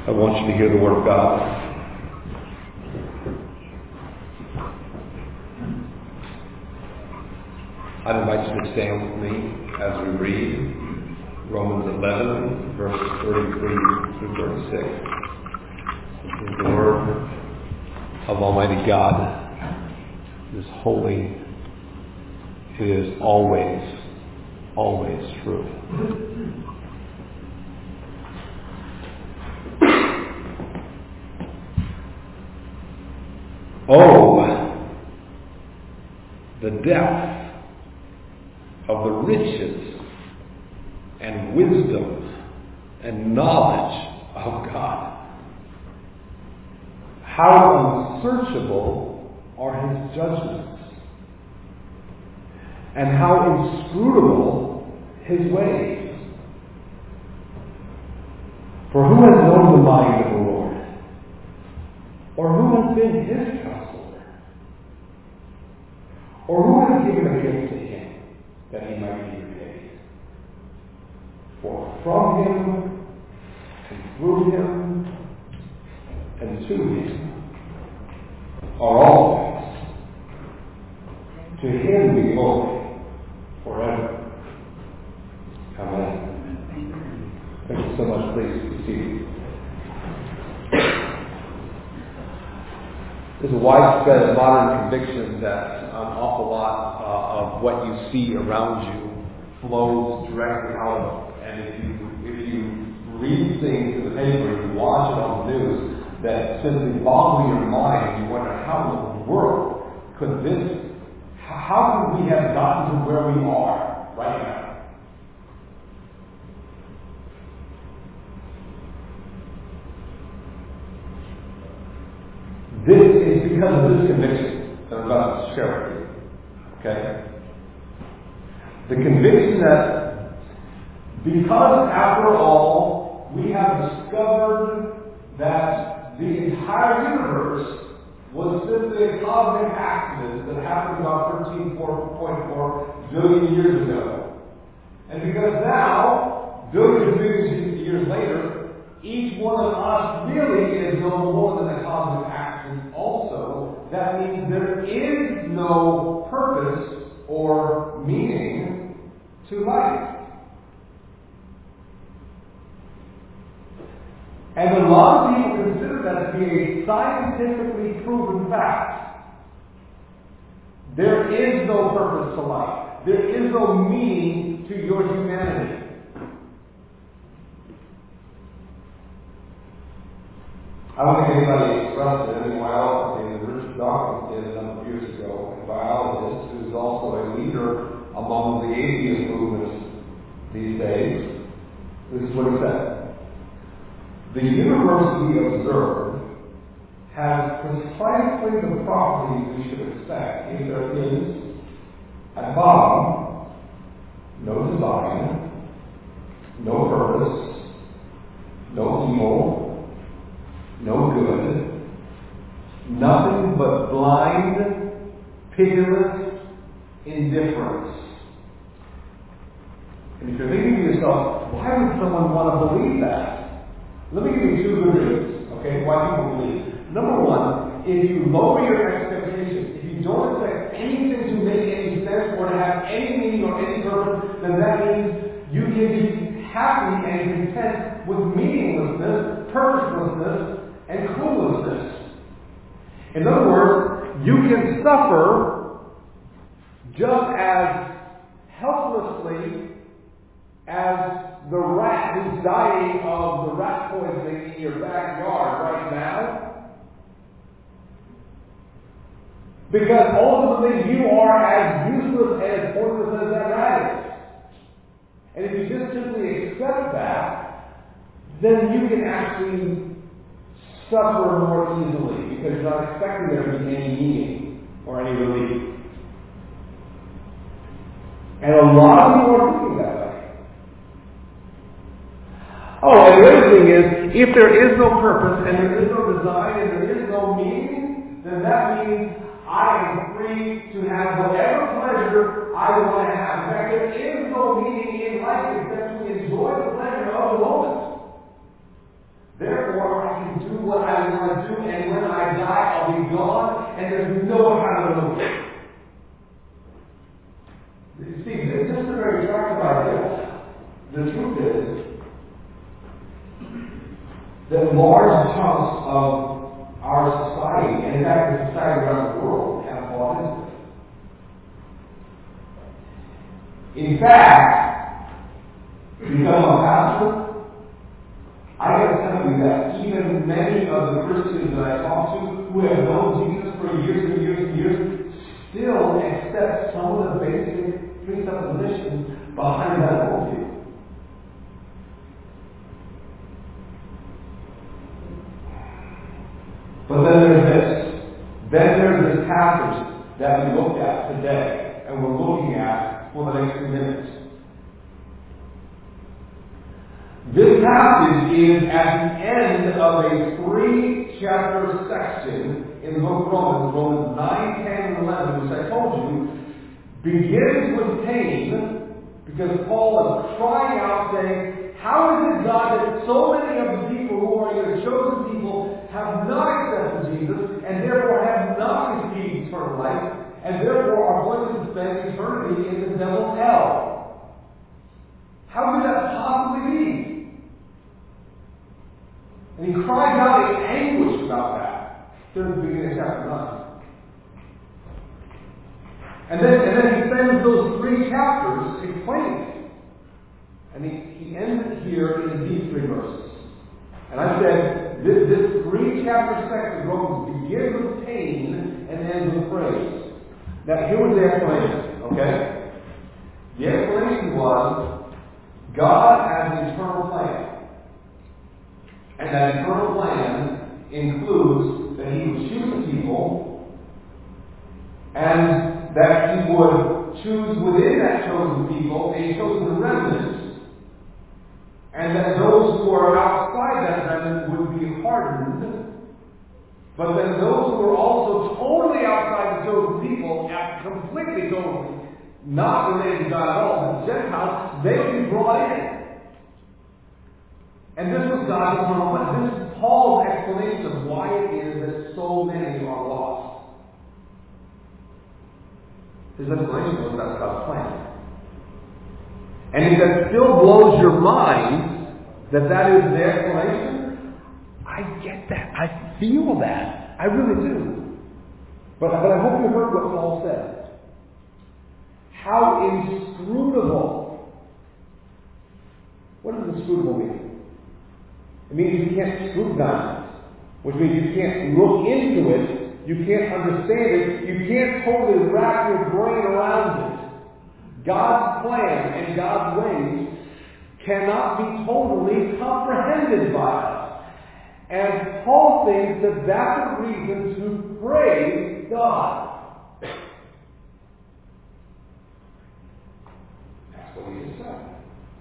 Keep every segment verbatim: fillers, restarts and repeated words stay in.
I want you to hear the Word of God. I'd invite you to stand with me as we read Romans eleven, verses thirty-three through thirty-six. This is the Word of Almighty God. It is holy. It is always, always true. Oh, the depth of the riches and wisdom and knowledge of God. How unsearchable are His judgments, and how inscrutable His ways. For who has known the mind of the Lord? Or who has been His counselor? Or who has given a gift to Him that He might be repaid? For from Him, and through Him, and to Him are all things. To Him be glory forever. Amen. Thank you so much. Please be seated. There's a widespread modern conviction that an awful lot uh, of what you see around you flows directly out of it. And if you if you read things in the paper, you watch it on the news, that simply boggle your mind. You wonder how in the world could this, how could we have gotten to where we are right now? This is because of this conviction that I'm about to share with you. Okay? The conviction that because, after all, we have discovered that the entire universe was simply a cosmic accident that happened about thirteen point four billion years ago. And because now, billions and billions of years later, each one of us really is no more than a cosmic accident also, that means there is no purpose or meaning to life. And a lot of people consider that to be a scientifically proven fact. There is no purpose to life. There is no meaning to your humanity. I don't think anybody expressed it in biology. Richard Dawkins did a number of years ago, a biologist who's also a leader among the atheist movements these days. This is what he said. The universe we observe has precisely the properties we should expect if there is, at bottom, no design, no purpose, no evil, no good, nothing but blind, pitiless indifference. And if you're thinking to yourself, why would someone want to believe that? Let me give you two good reasons, okay, why people believe. Number one, if you lower your expectations, if you don't expect anything to make any sense or to have any meaning or any purpose, then that means you can be happy and content with meaninglessness, purposelessness, and cluelessness. In other words, you can suffer just as helplessly as the rat who's dying of the rat poisoning in your backyard right now. Because ultimately you are as useless and as pointless as that rat is. And if you just simply accept that, then you can actually suffer more easily because you're not expecting there to be any meaning or any relief. And a lot of people are thinking that way. Oh, and the other thing is, if there is no purpose and there is no design and there is no meaning, then that means I am free to have whatever pleasure I want to have. In fact, there is no meaning in life except to enjoy the pleasure of the moment. Therefore, there's no how to remove it. You see, this is a very attractive idea. The truth is that large chunks of our society, and in fact the society around the world, have bought into it. In fact, become a pastor, I got to tell you that even many of the Christians that I talk to who have known Jesus for years and years and years still accept some of the basic presuppositions behind that worldview. But then there's this. Then there's this passage that we looked at today, and we're looking at for the next few minutes. This passage is at the end of a three-chapter section in the book of Romans, Romans nine, ten, and eleven, which I told you begins with pain, because Paul is crying out saying, how is it, God, that so many of the people who are your chosen people have not accepted Jesus, and therefore have not received eternal life, and therefore are going to spend eternity in the devil's hell? How could that possibly be? And he cries out in anguish about that during the beginning of chapter nine. And then, and then he spends those three chapters explaining it. And he, he ends it here in these three verses. And I said, this, this three-chapter section of Romans begins with pain and ends with praise. Now, here was the explanation, okay? The explanation was, God has an eternal plan. And that eternal plan includes that he would choose people, and that he would choose within that chosen people a chosen remnant, and that those who are outside that remnant would be hardened, but then those who are also totally outside the chosen people, and completely totally not related to God at all, the Gentiles, they would be brought in. And this was God's eternal plan. This is Paul's explanation of why it is that so many are lost. His explanation was that's God's plan. And if that still blows your mind, that that is the explanation, I get that. I feel that. I really do. But, but I hope you heard what Paul said. How inscrutable. What does inscrutable mean? It means you can't scrutinize it, which means you can't look into it, you can't understand it, you can't totally wrap your brain around it. God's plan and God's ways cannot be totally comprehended by us. And Paul thinks that that's a reason to praise God. That's what he just said.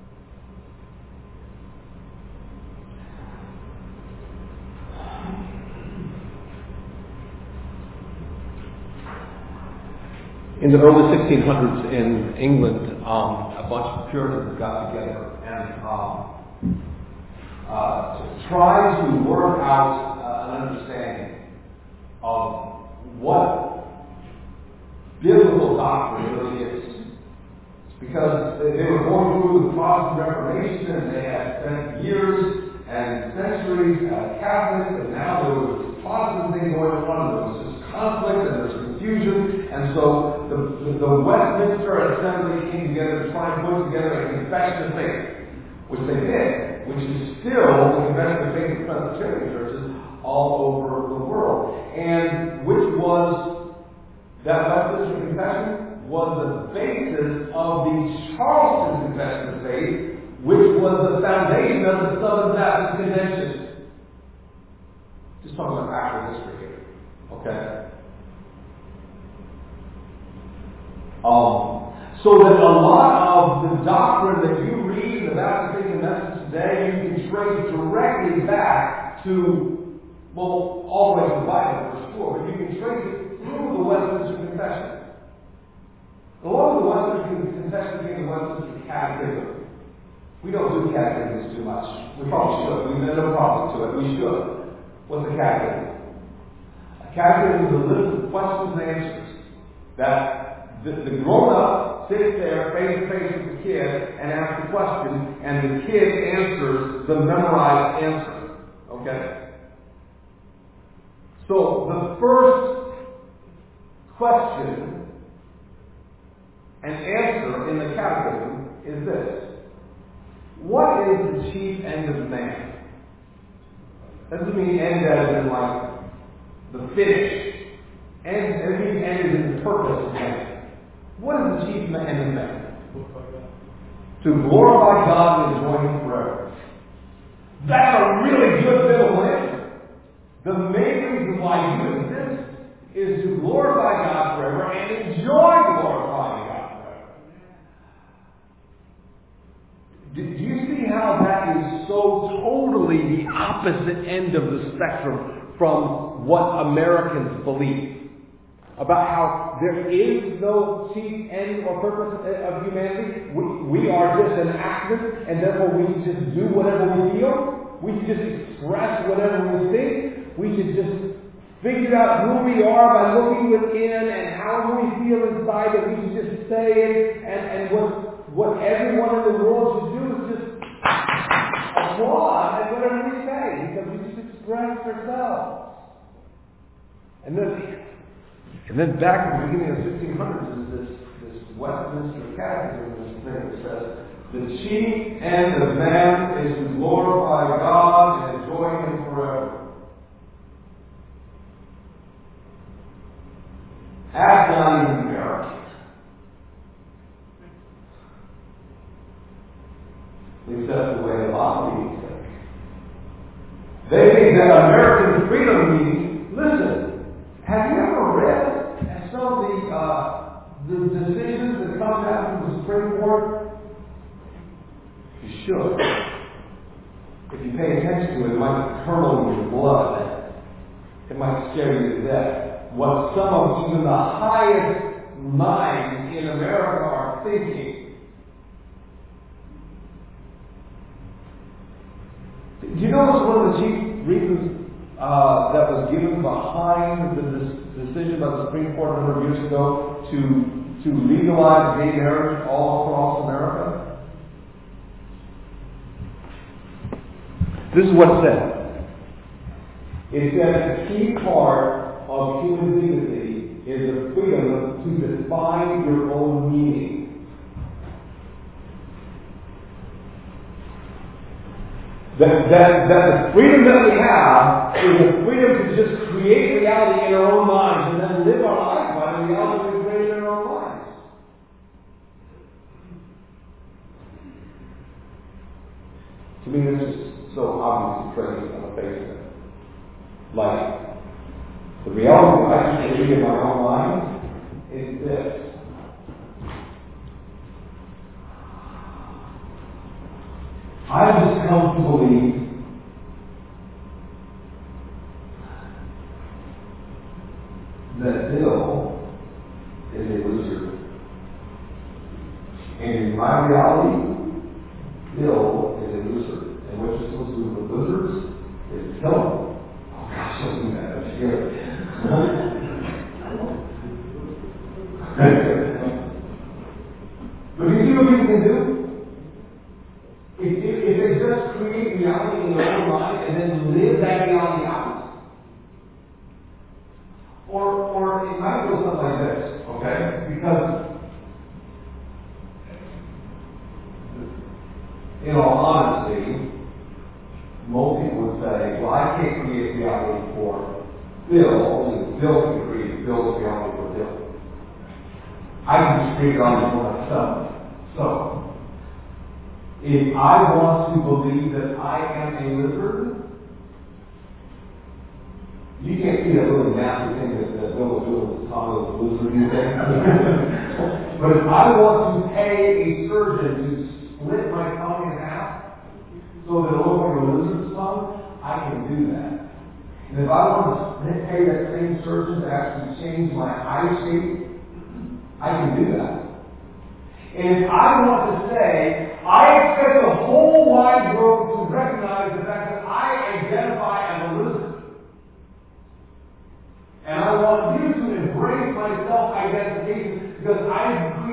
In the early sixteen hundreds in England, um, a bunch of Puritans got together and um, uh, to try to work out uh, an understanding of what biblical doctrine really is. Because they were going through the Protestant Reformation and they had spent years and centuries as Catholics, and now there was this Protestant thing going on, and there was this conflict and there's confusion, and so the, the, the Westminster Assembly came together to try and put together a confession of faith, which they did, which is still the confession of faith of Presbyterian churches all over the world, and which was, that Westminster Confession was the basis of the Charleston Confession of Faith, which was the foundation of the Southern Baptist Convention. Just talking about actual history here. Okay? Um, so that a lot of the doctrine that you read in the Baptist Faith Convention today, you can trace directly back to, well, all the way to the Bible for sure, but you can trace it through the Westminster Confession. A lot of the Westminster Confession became the Westminster Catechism. We don't do catechisms too much. We probably should. We've no problem to it. We should. What's a catechism? A catechism is a list of with questions and answers. That the, the grown-up sits there face to face with the kid and asks the question, and the kid answers the memorized answer. Okay? So the first question and answer in the catechism is this. What is the chief end of man? Doesn't mean end as in like the finish. End, it means end is in the purpose of man. What is the chief end of man? To glorify God and enjoy Him forever. That's a really good biblical answer. The main reason why you exist is to glorify God forever and enjoy glorifying God forever. Do you see how that is so totally the opposite end of the spectrum from what Americans believe? About how there is no chief end or purpose of humanity. We, we are just an accident, and therefore we can just do whatever we feel. We can just express whatever we think. We should just figure out who we are by looking within, and however we feel inside that we should just say it. And, and what, what everyone in the world should do is just applaud at whatever we say, because we just express ourselves. And then And then back in the beginning of the sixteen hundreds is this, this Westminster Catechism, this thing that says, the chief end of man is to glorify God and enjoy Him forever. That's not even American. At least that's the way a lot of people think. They think that American freedom means, listen, have you ever read some of the, uh, the decisions that come out from the Supreme Court? You should. If you pay attention to it, it might curdle your blood. It might scare you to death. What some of even the highest minds in America are thinking. Do you notice one of the chief reasons uh, that was given behind the decision by the Supreme Court a number of years ago to, to legalize gay marriage all across America? This is what it said. It said the key part of human dignity is the freedom to define your own meaning. That, that, that the freedom that we have is the freedom to just create reality in our own minds and then live our life by the reality we create in our own minds. To me, this is so obviously crazy on the face of it. Like, the reality that I can create in my own mind is this. I just come to believe that Bill is a loser. And in my reality, Bill is a loser. And what you're supposed to do with losers is kill him. Oh gosh, don't do that. That's scary. But you see what people can do? If, if, if they just create reality in their own mind and then live that reality out. Or, or it might go something like this, okay? Because, in all honesty, most people would say, well, I can't create reality for Bill, only Bill can create Bill's reality for Bill. I can just create reality for myself. So, if I want to believe that I am a lizard, you can't see that little nasty thing that, that Bill was doing with the tongue of the lizard thing. But if I want to pay a surgeon to split my tongue in half so that it looks like a lizard's tongue, I can do that. And if I want to pay that same surgeon to actually change my eye shape, I can do that. And if I want to say, I expect the whole wide world to recognize the fact that I identify as a lizard. And I want you to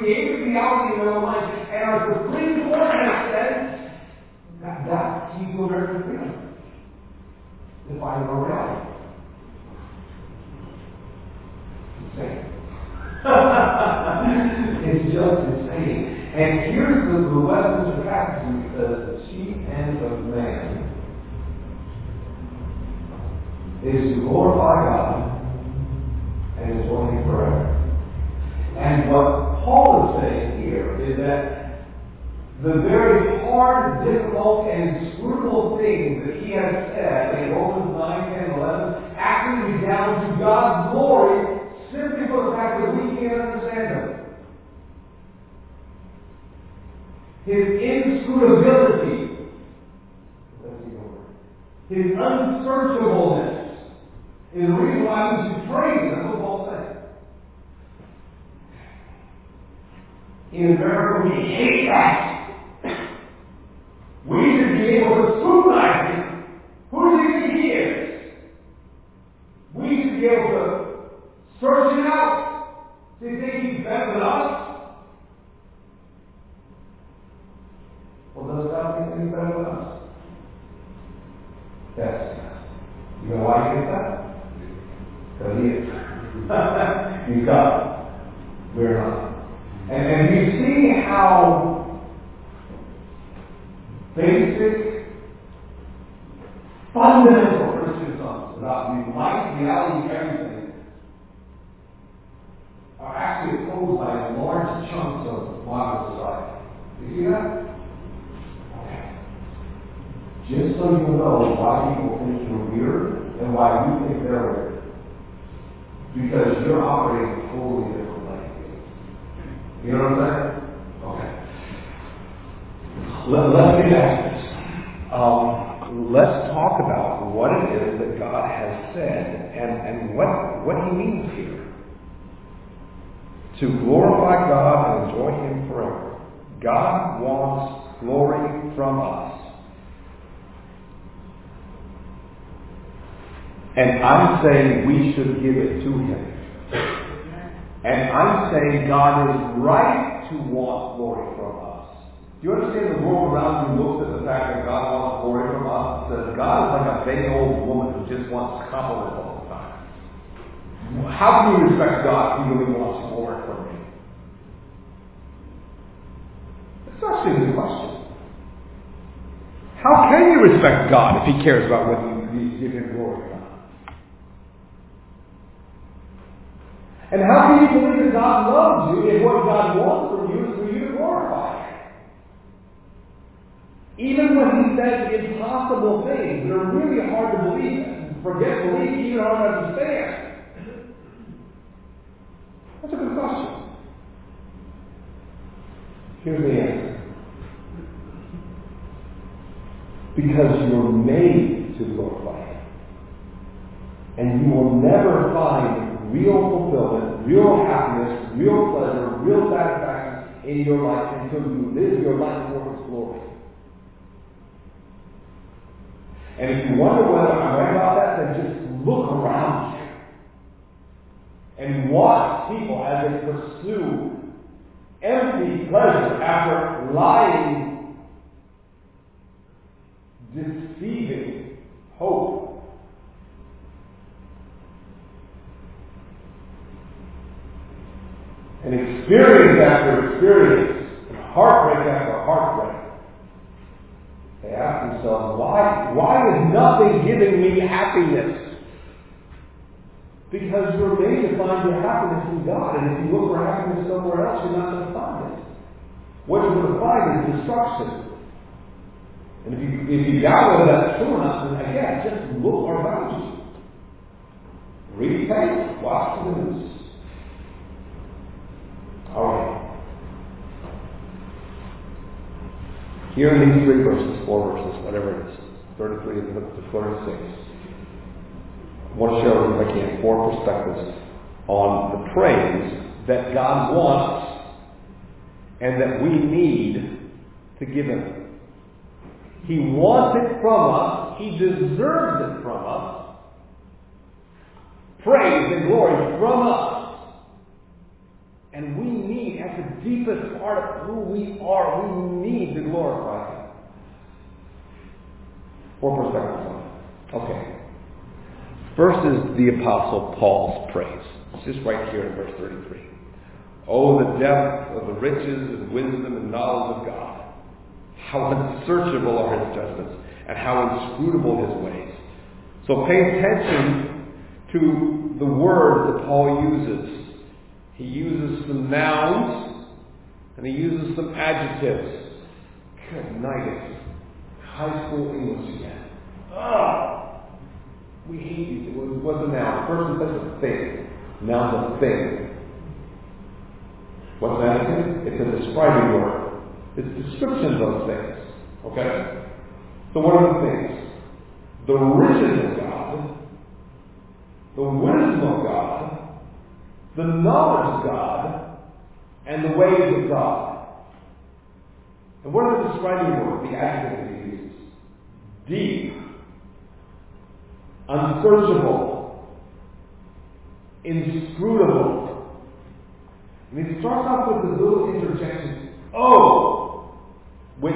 created reality in our mind, and our Supreme Court has said that that's key to American freedom. Define our reality. Insane. It's just insane. And here's the, the Westminster Catechism says the chief end of man is to glorify God and enjoy Him forever. And what Paul is saying here is that the very hard, difficult, and inscrutable things that he has said in Romans nine, ten, eleven actually redound to God's glory simply for the fact that we can't understand them. His inscrutability, his unsearchableness is the reason why we should praise him. That's what Paul said. In America, we hate that. We should be able to scrutinize him. Who does he think he is? We should be able to search him out. Do you think he's better than us? Well, does God think he's better than us? Yes. You know why he thinks that? Because he is. He's God. We're not. And, and you see how basic, fundamental Christian thoughts about life, reality, everything are actually opposed by large chunks of modern society. Do you see that? Okay. Just so you know why people think you're weird and why you think they're weird. Because you're operating a totally different way. You know what I'm saying? Okay. Let, let me ask this. Um, let's talk about what it is that God has said and, and what, what He means here. To glorify God and enjoy Him forever. God wants glory from us. And I'm saying we should give it to Him. And I'm saying God is right to want glory from us. Do you understand the world around you looks at the fact that God wants glory from us and says, God is like a vain old woman who just wants compliments all the time. How can you respect God if He really wants glory from me? It's actually a good question. How can you respect God if He cares about whether you give Him glory or not? And how can you believe that God loves you if what God wants from you is for you to glorify Him? Even when He says impossible things that are really hard to believe, forget belief, even hard to understand. That's a good question. Here's the answer. Because you were made to glorify Him. And you will never find real fulfillment, real happiness, real pleasure, real satisfaction in your life until you live your life for His glory. And if you wonder whether I'm right about that, then just look around you and watch people as they pursue empty pleasure after lying, deceiving hope. And experience after experience, heartbreak after heartbreak. They ask themselves, why, why is nothing giving me happiness? Because you're made to find your happiness in God. And if you look for happiness somewhere else, you're not going to find it. What you're going to find is destruction. And if you, if you doubt whether that's true or not, then again, just look around you. Read the paper, watch the news. All right. Here in these three verses, four verses, whatever it is, thirty-three to thirty-six, I want to share, if I can, four perspectives on the praise that God wants and that we need to give Him. He wants it from us. He deserves it from us. Praise and glory from us. And we need, as At the deepest part of who we are, we need to glorify Him. Four perspectives on it. Okay. First is the Apostle Paul's praise. It's just right here in verse thirty-three. Oh, the depth of the riches and wisdom and knowledge of God. How unsearchable are His judgments, and how inscrutable His ways. So pay attention to the words that Paul uses. He uses some nouns, and he uses some adjectives. Good night, it's high school English again. Ah, we hate these. What's a noun? First, it's a thing. Noun's a thing. What's an adjective? It's a describing word. It's descriptions of things. Okay? So what are the things? The riches of God, the wisdom of God, the knowledge of God, and the ways of God. And what are the describing words? The adjectives he uses. Deep, unsearchable, inscrutable. And he starts off with this little interjection, oh, which,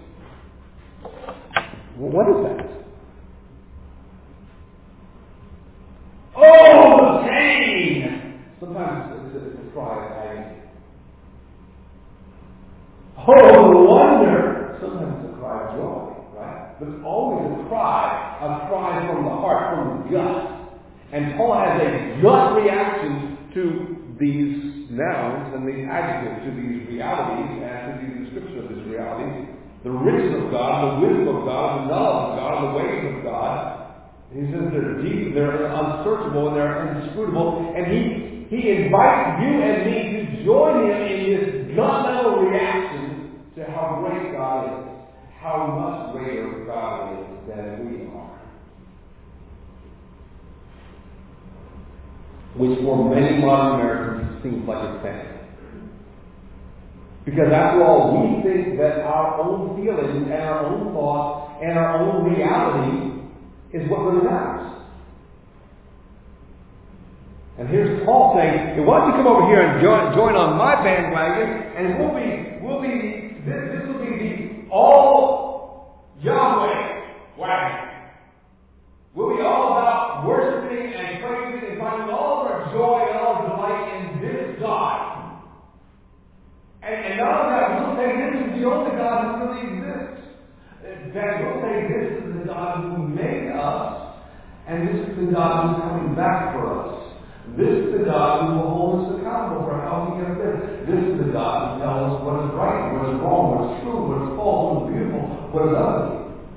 what is that? Oh, the pain! Sometimes it's a, it's a cry of agony. Oh, the wonder! Sometimes it's a cry of joy, right? But it's always a cry, a cry from the heart, from the gut. And Paul has a gut reaction to these nouns and these adjectives, to these realities and to the description of these realities. The riches of God, the wisdom of God, the knowledge of God, the ways of God. And he says they're deep, they're unsearchable, and they're inscrutable. And he, he invites you and me to join him in this gut-level reaction to how great God is, how much greater God is than we are. Which for many modern Americans seems like it's fantasy. Because after all, we think that our own feelings and our own thoughts and our own reality is what really matters. And here's Paul saying, hey, why don't you come over here and join, join on my bandwagon, and we'll be, we'll be, this, this will be the all Yahweh wagon. We'll be all about worshiping and praising and finding all of our joy and all our delight in this God. And, and not only that, we'll say this is the only God who really exists. That we'll say this is the God who made us, and this is the God who's coming back for us. This is the God who will hold us accountable for how we have lived. This is the God who tells us what is right, what is wrong, what is true, what is false, what is beautiful, what is ugly.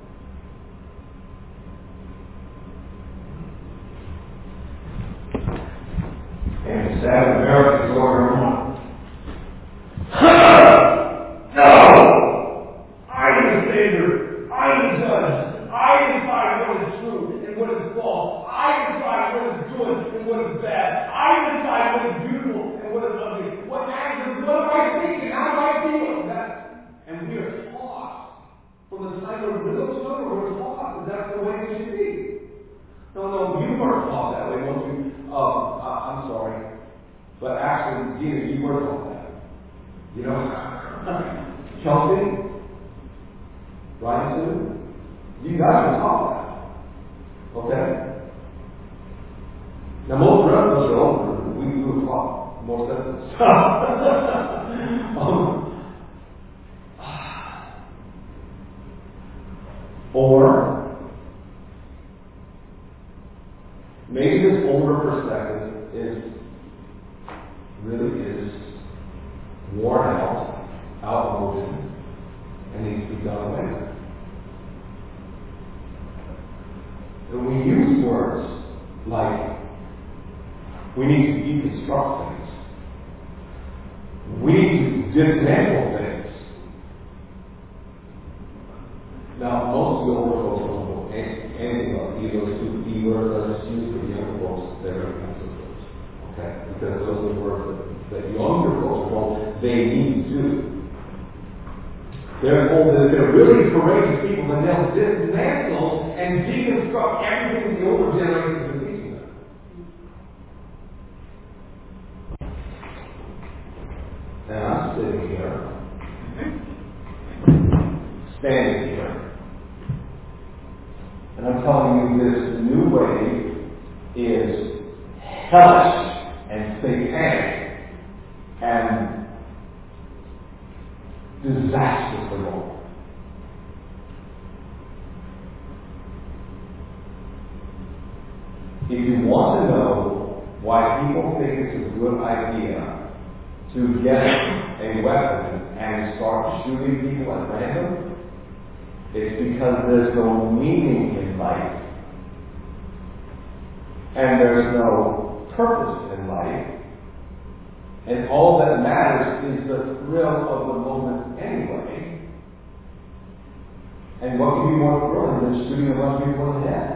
And sad Americans going around. No! I'm the Savior. I'm the Judge. I decide what is true and what is false. I decide what is good and what is bad. I decide what is beautiful and what is ugly. What matters is what am I thinking? How do I feel? That, and we are taught from the time of little children. We're taught that that's the way it should be. No, no, you weren't taught that way, weren't you? Um, uh, I'm sorry. But actually, Gina, you were taught that. You know, Chelsea, Ryan, you guys were taught that. Okay? Now, most of us are older. We, we were taught more sentences. um, or, maybe this older perspective is really is worn out, outmoded, and needs to be done away with. And we use words like we need to deconstruct things. We need to dismantle things. Now, most of the older folks don't know anything about either of those two key words I just used for the younger folks. They're very offensive words. Okay? Because those are the words that that younger folks know they need to do. Therefore, they're really courageous people, and they'll dismantle and deconstruct everything the older generations are teaching them. And I'm I'm sitting here, standing here, and I'm telling you this new way is hellish and satanic and disastrous for the Lord. If you want to know why people think it's a good idea to get a weapon and start shooting people at random, it's because there's no meaning in life. And there's no purpose in life. And all that matters is the thrill of the moment anyway. And what can be more thrilling than shooting a bunch of people in the head?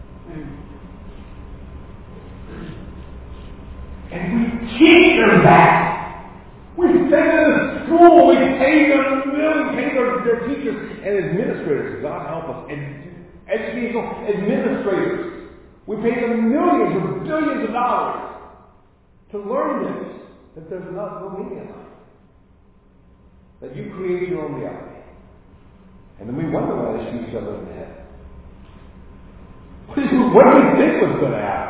And we teach them that. We send them to school. We pay them, we pay their, their teachers and administrators. God help us. And educational administrators. We pay them millions or billions of dollars to learn this. That there's not no meaning in life. That you create your own reality. And then we wonder why they shoot each other in the head. What do you, what do you think was going to happen?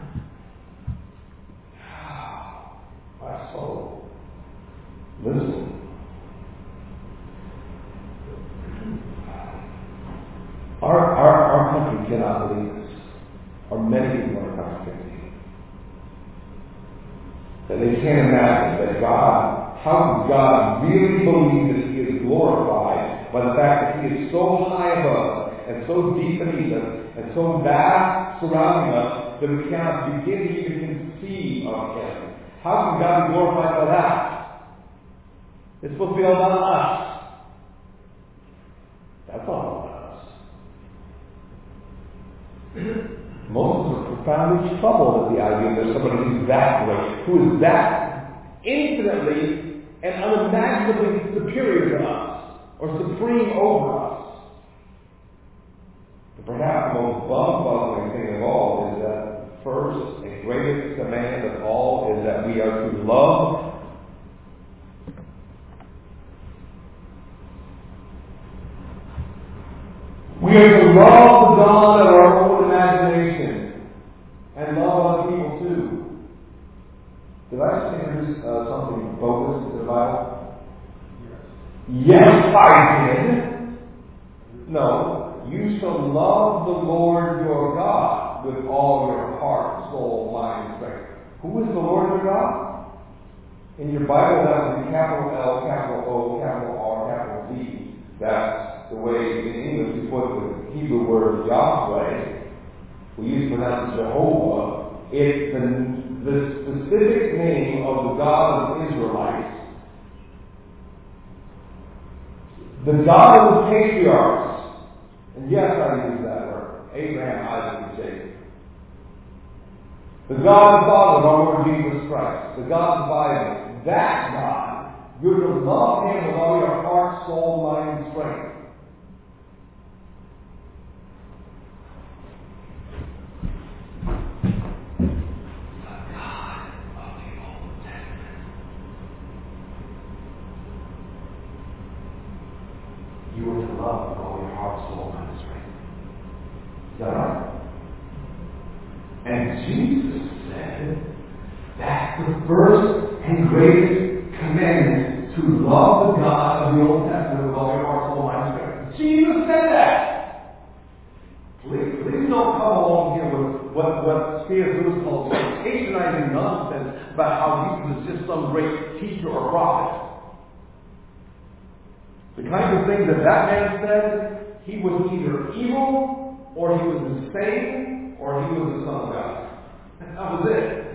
My soul. Listen. Our, our, our country cannot believe this. Or many people in our country can't believe it. That they can't imagine that God, how does God really believe that He is glorified by the fact that He is so high above and so deep beneath us and so vast surrounding us that we cannot begin to even conceive of Him? How can God be glorified by that? It's supposed to be all about us. That's all about us. Most of us are profoundly troubled at the idea that there's somebody who's that great, who is that infinitely and unimaginably superior to us, or supreme over us. But perhaps the most bum-buzzing thing of all is that first and greatest command of all is that we are to love We are to love the God of our own imagination and love other people too. Did I just introduce uh, something bogus to the Bible? Yes. Yes, I did. No, you shall love the Lord your God with all your heart, soul, mind, and strength. Who is the Lord your God? In your Bible, that would be capital L, capital O, capital R, capital D. That's the way in English we put the Hebrew word Yahweh. We used to pronounce it Jehovah. It's the, the specific name of the God of the Israelites. The God of the patriarchs. And yes, I use that word. Abraham, Isaac, and Jacob. The God and Father of our Lord Jesus Christ. The God of the Bible. That God, you're to love Him with all your heart, soul, mind, and strength. You are to love with all your heart, soul, mind, and strength. Is that right? And Jesus said that's the first and greatest commandment, to love the God of the Old Testament with all your heart, soul, mind, and strength. Jesus said that. Please, please don't come along here with what, what C S Lewis calls patronizing nonsense about how Jesus is just some great teacher or prophet. The kind of thing that that man said, he was either evil, or he was insane, or he was the Son of God. That was it.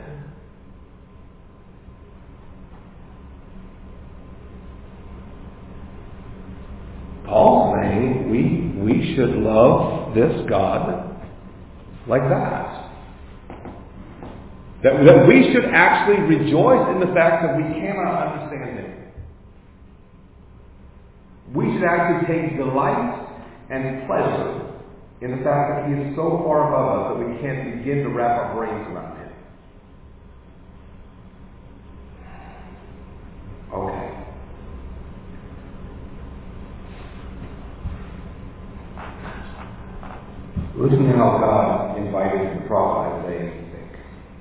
Paul's saying we, we should love this God like that. That, that we should actually rejoice in the fact that we cannot understand Him. We should actually take delight and pleasure in the fact that He is so far above us that we can't begin to wrap our brains around Him. Okay. Listen to how God invited the prophet Isaiah to think.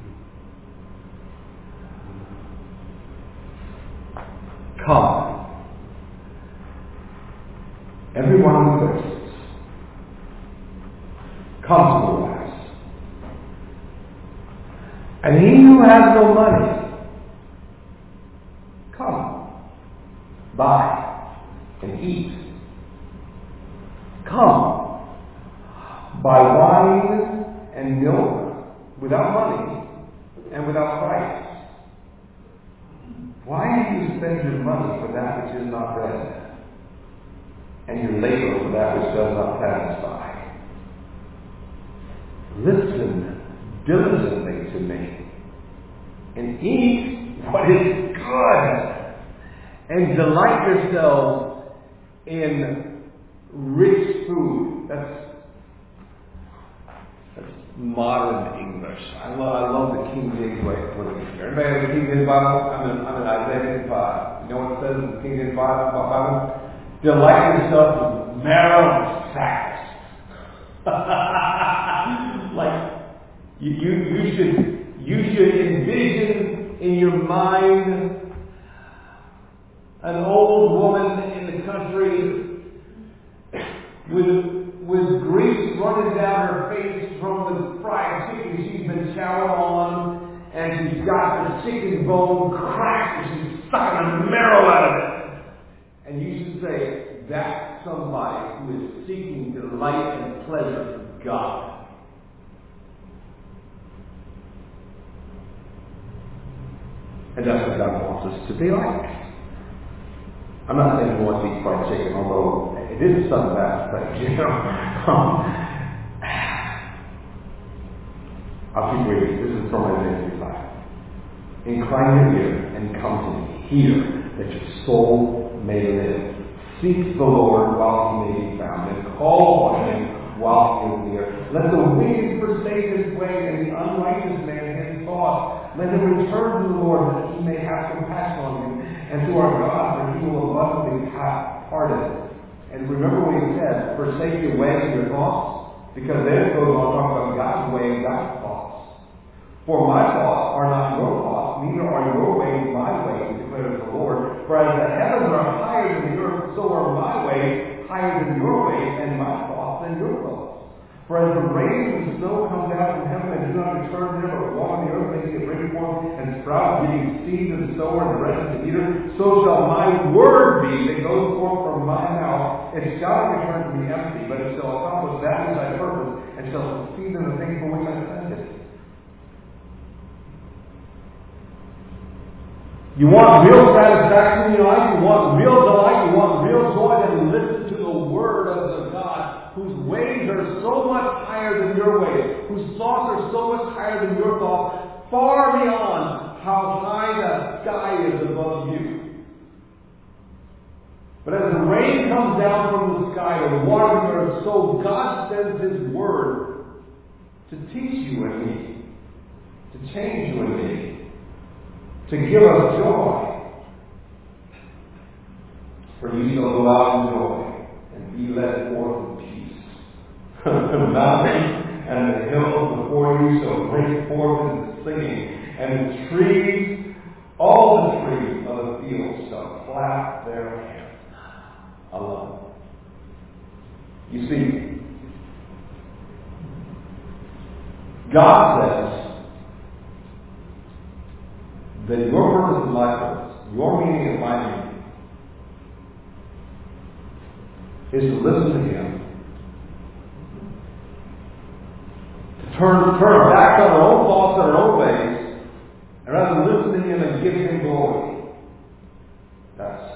Come, everyone who thirsts, come to the waters. And he who has no money, come, buy and eat. Come, buy wine and milk without money and without price. Why do you spend your money for that which is not bread, and your labor for that which does not satisfy? Listen diligently to me, and eat what is good, and delight yourselves in rich food. That's that's modern English. I love, I love the King James way of putting it. Everybody have the King James Bible? I'm in, I'm in Isaiah fifty-five. You know what it says in the King James Bible? Delight yourself in marrow and fat. Like you, you, you should, you should envision in your mind an old woman in the country with with grease running down her face from the fried chicken she's been chowing on, and she's got the chicken bone cracked and she's sucking the marrow out of it. And you should say, that's somebody who is seeking delight and pleasure from God. And that's what God wants us to be like. I'm not saying we want to eat fried chicken, although it is some bad thing, you know. Um, I'll keep reading. This is from Isaiah fifty-five. Incline your ear and come to me. Hear that your soul may live. Seek the Lord while he may be found, and call on him while he is near. Let the wicked forsake his way, and the unrighteous man his thoughts. Let him return to the Lord, that he may have compassion on him, and to our God, for he will abundantly pardon. And remember what he said, forsake your way and your thoughts, because then it goes on to talk about God's way and God's thoughts. For my thoughts are not your thoughts, neither are your ways my ways, declares the Lord. For as the heavens are higher than the earth, so are my ways higher than your ways, and my thoughts than your thoughts. For as the rain and the snow come down from heaven and do not return there, but water the earth, making it bring forth and sprout, giving seed to the sower and bread to the eater, so shall my word be that goes forth from my mouth. It shall not return to me empty, but it shall accomplish that which I purpose, and shall succeed in the thing for which I sent it. You want real satisfaction in your life? You want real delight? You want real joy? Then listen to the word of the God, whose ways are so much higher than your ways, whose thoughts are so much higher than your thoughts, far beyond how high the sky is above you. But as the rain comes down from the sky to water the earth, so God sends his word to teach you and me, to change you and me, to give us joy. For you shall go out in joy and be led forth in peace. The mountains and the hills before you shall break forth in singing, and the trees, all the trees of the field shall clap their hands. I love it. You see, God says that your purpose is my purpose, your meaning is my meaning, is to listen to him, to turn, turn back on our own thoughts and our own ways, and rather listen to him and give him glory. That's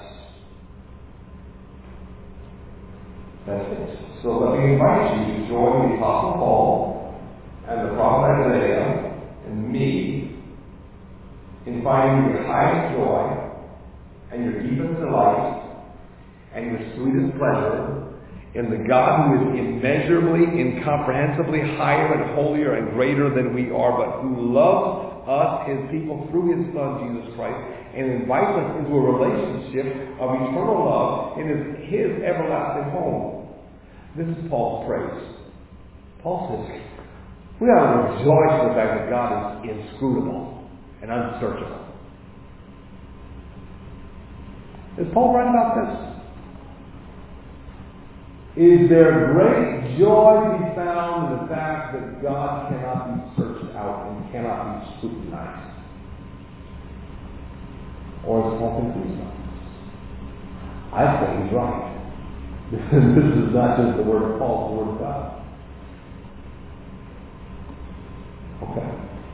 that's it. So let me invite you to join the Apostle Paul and the prophet Isaiah and me in finding your highest joy and your deepest delight and your sweetest pleasure in the God who is immeasurably, incomprehensibly higher and holier and greater than we are, but who loves us, his people, through his Son, Jesus Christ, and invites us into a relationship of eternal love in his, his everlasting home. This is Paul's praise. Paul says, we ought to rejoice in the fact that God is inscrutable and unsearchable. Is Paul right about this? Is there great joy to be found in the fact that God cannot be searched out and cannot be scrutinized? Or is Paul confused about this? I think he's right. This is not just the word of Paul, it's the word of God. Okay.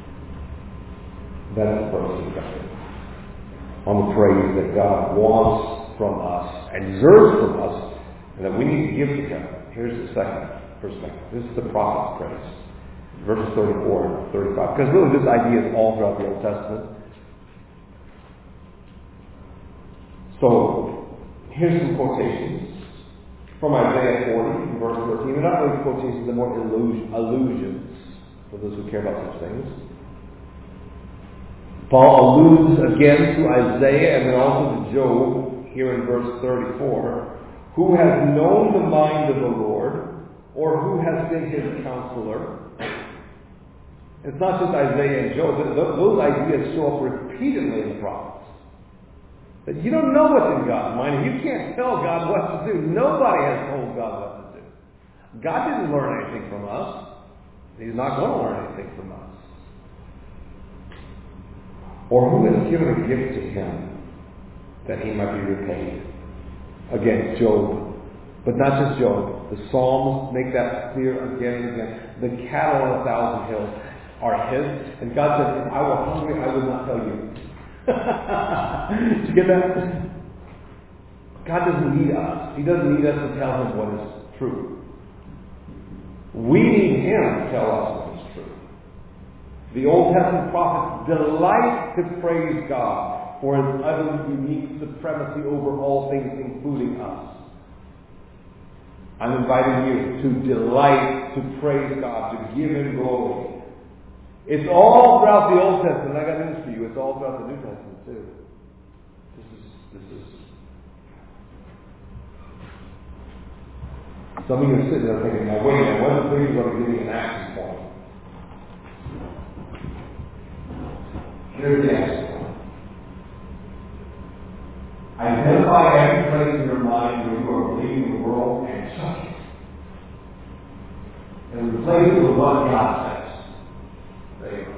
That is the first discussion on the praise that God wants from us and deserves from us, and that we need to give to Him. Here's the second perspective. This is the prophet's praise. Verses thirty-four and thirty-five. Because really this idea is all throughout the Old Testament. So, here's some quotations from Isaiah forty, verse thirteen. They're not really quotations, they're more illus- allusions, for those who care about such things. Paul alludes again to Isaiah and then also to Job here in verse thirty-four. Who has known the mind of the Lord, or who has been his counselor? It's not just Isaiah and Job. Those ideas show up repeatedly in the prophets. That you don't know what's in God's mind, and you can't tell God what to do. Nobody has told God what to do. God didn't learn anything from us. He's not going to learn anything from us. Or who has given a gift to him that he might be repaid? Again, Job. But not just Job. The Psalms make that clear again and again. The cattle on a thousand hills are his. And God said, if I were hungry, I would not tell you. Did you get that? God doesn't need us. He doesn't need us to tell him what is true. We need him to tell us what is true. The Old Testament prophets delight to praise God for his utterly unique supremacy over all things, including us. I'm inviting you to delight, to praise God, to give him glory. It's all throughout the Old Testament. I got news for you. It's all throughout the New Testament too. This is this is. Some of you are sitting there thinking, now wait a minute, when the preacher going to give me an action point? Here's the action point. Identify every place in your mind where you are believing the world and chuck it. And replace it with what God says. There you go.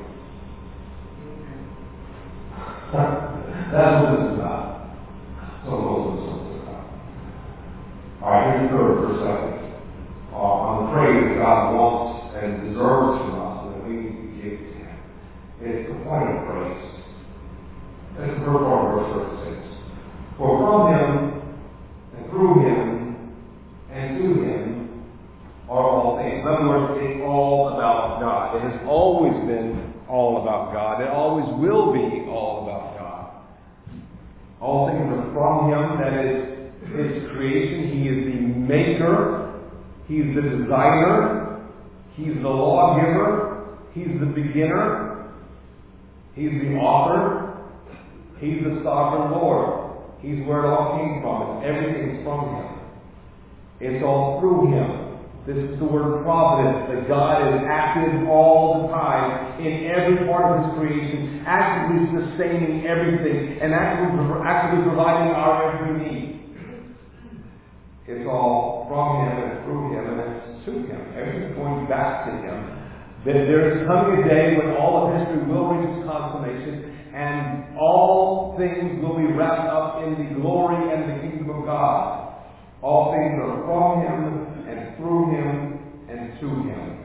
That's what this is about. So those are what it's about. Alright, here's the third perspective. Uh, on the praise that God wants and deserves from us that we need to give to him. It's the point of praise. That's the third part of verse thirty-six. For from him, and through him, and to him are all things. In other words, it's all about God. It has always been all about God. It always will be all about God. All things are from him. That is his creation. He is the maker. He's the designer. He's the lawgiver. He's the beginner. He's the author. He's the sovereign Lord. He's where it all came from. It's everything's from him. It's all through him. This is the word providence, that God is active all the time in every part of his creation, actively sustaining everything, and actively, actively providing our every need. It's all from him and through him, and it's to him. Everything's going back to him. That there is coming a day when all of history will reach its consummation, and all things will be wrapped up in the glory and the kingdom of God. All things are from him and through him and to him.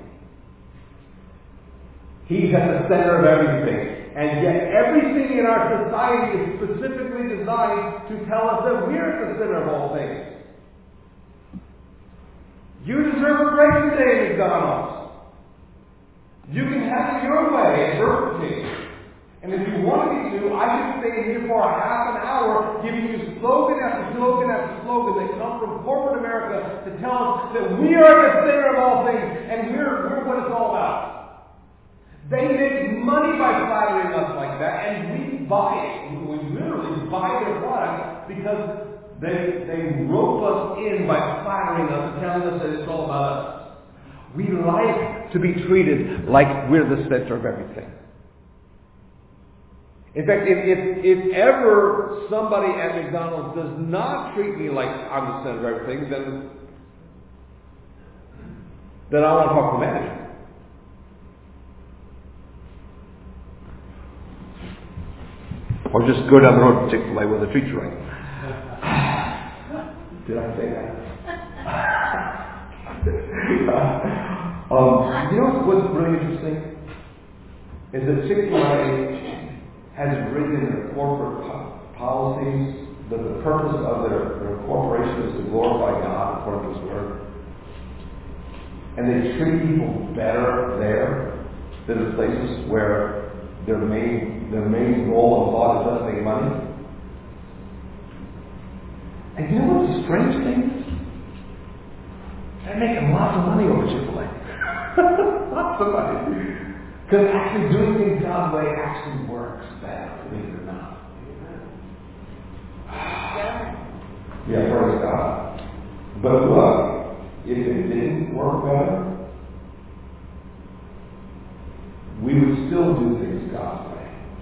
He's at the center of everything. And yet everything in our society is specifically designed to tell us that we're at the center of all things. You deserve a break today, McDonald's. You can have it your way at Burger King. And if you want me to, I can stay here for a half an hour giving you slogan after slogan after slogan that come from corporate America to tell us that we are at the center of all things and we're, we're what it's all about. They make money by flattering us like that, and we buy it. We literally buy their product because they, they rope us in by flattering us and telling us that it's all about us. We like to be treated like we're the center of everything. In fact, if, if, if ever somebody at McDonald's does not treat me like I'm the center of everything, then, then I want to talk to the manager. Or just go down the road to Chick-fil-A where the treats right. Did I say that? um, you know what's really interesting? Is that Chick-fil-A has written in their corporate po- policies that the purpose of their, their corporation is to glorify God according to His Word. And they treat people better there than the places where their main their main goal and thought is just make money. And you know what the strange thing is? They're making lots of money over Chick-fil-A. Lots of money. Because actually doing things God's way actually works better, believe it or not. Yeah, praise God. But look, if it didn't work better, we would still do things God's way.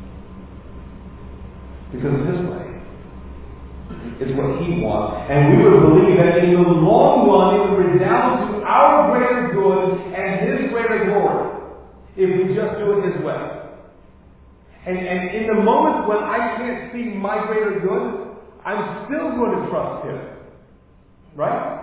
Because it's His way. It's what He wants. And we would believe that in the long run it would redound to our greater good and His greater glory if we just do it His way. And, and in the moments when I can't see my greater good, I'm still going to trust Him. Right?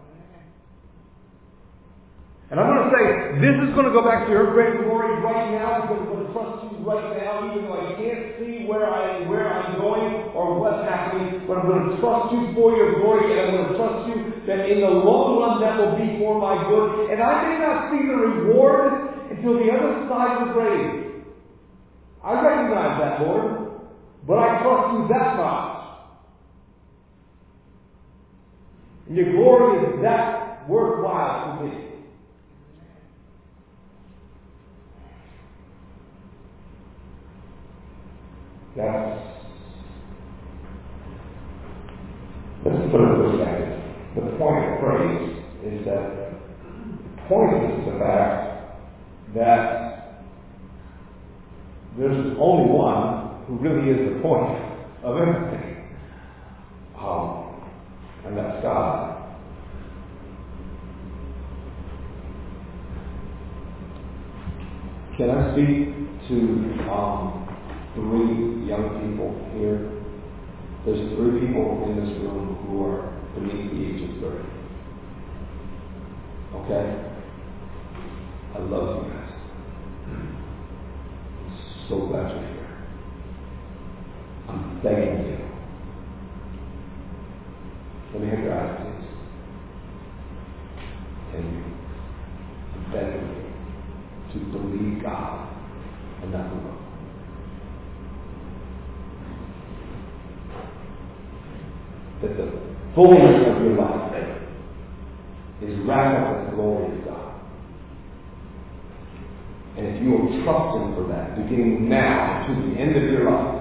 And I'm going to say, this is going to go back to your great glory right now, because I'm going to trust you right now, even though I can't see where, I, where I'm going or what's happening, but I'm going to trust you for your glory, and I'm going to trust you that in the long run that will be for my good. And I may not see the reward until the other side of the grave. I recognize that, Lord, but I trust you that much. And your glory is that worthwhile to me. That's, let's put it in perspective. The point of praise is that the point is the fact that there's only one who really is the point of everything. Um, and that's God. Can I speak to um, three young people here? There's three people in this room who are beneath the age of thirty. Okay? I love you guys. I'm so glad you're here. I'm begging you. Let me have your eyes, please. And you. I'm begging you to believe God and not the world. That the fullness of your life is wrapped up in the glory of God. And if you will trust Him for that, beginning now to the end of your life,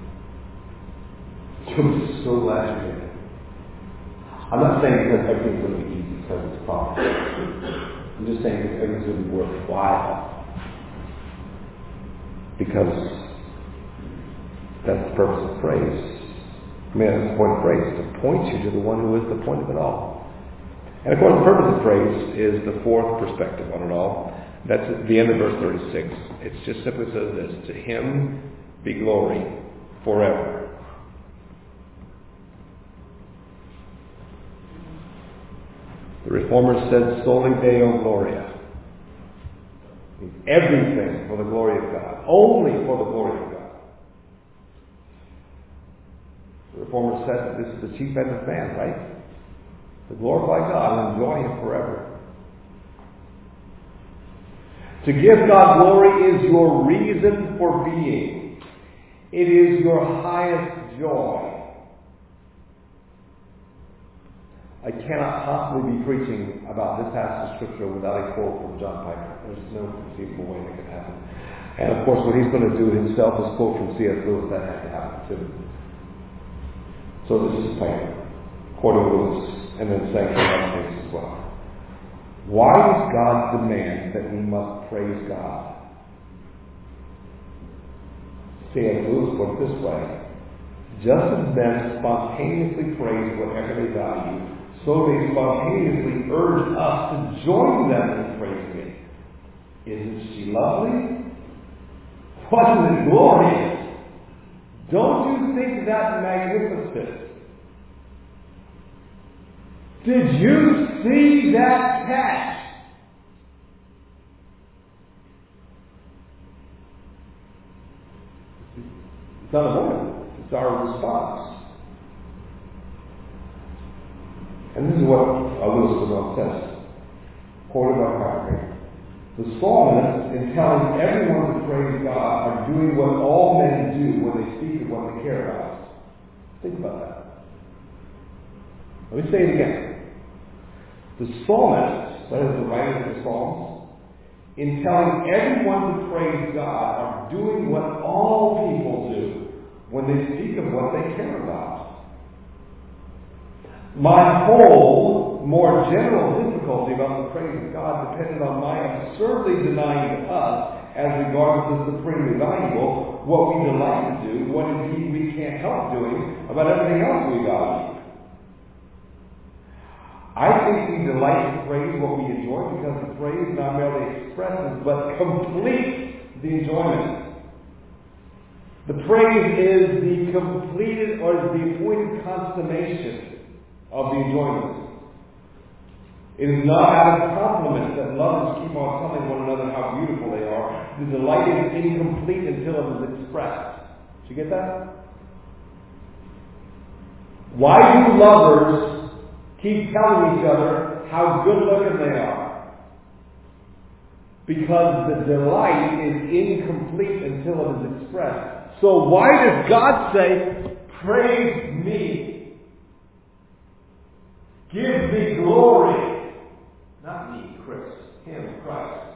you'll be so glad you're here. I'm not saying because everything's going to be easy because it's promised. I'm just saying because everything's going to be worthwhile. Because that's the purpose of praise. I mean, that's the point of praise, to point you to the one who is the point of it all. And of course, the purpose of praise is the fourth perspective on it all. That's at the end of verse thirty-six. It just simply says this: to Him be glory forever. The Reformers said, soli Deo Gloria. Everything for the glory of God. Only for the glory of God. The Reformers said that this is the chief end of man, right? To glorify God and enjoy Him forever. To give God glory is your reason for being. It is your highest joy. I cannot possibly be preaching about this passage of Scripture without a quote from John Piper. There's no conceivable way that could happen. And of course, what he's going to do himself is quote from C S Lewis. That had to happen too. So this is Piper, quoting Lewis, and then saying some other things as well. Why does God demand that we must praise God? C S. Lewis put it this way: just as men spontaneously praise whatever they value, so they spontaneously urge us to join them in praising it. Isn't she lovely? Wasn't it glorious? Don't you think that magnificent? Did you see that catch? It's unavoidable. It's our response. And this is what Lewis Gordon says, quoted by Patrick. The psalmists, in telling everyone to praise God, are doing what all men do when they speak of what they care about. Think about that. Let me say it again. The psalmists, that is the writers of the Psalms, in telling everyone to praise God, are doing what all people do when they speak of what they care about. My whole, more general difficulty about the praise of God depended on my absurdly denying to us, as regards as supremely valuable, what we delight to do, what indeed we can't help doing about everything else we value. I think we delight to praise what we enjoy because the praise not merely expresses but completes the enjoyment. The praise is the completed or the appointed consummation of the enjoyment. It is not out of compliment that lovers keep on telling one another how beautiful they are. The delight is incomplete until it is expressed. Did you get that? Why do lovers keep telling each other how good looking they are? Because the delight is incomplete until it is expressed. So why does God say, praise me? Give me glory. Not me, Chris. Him, Christ.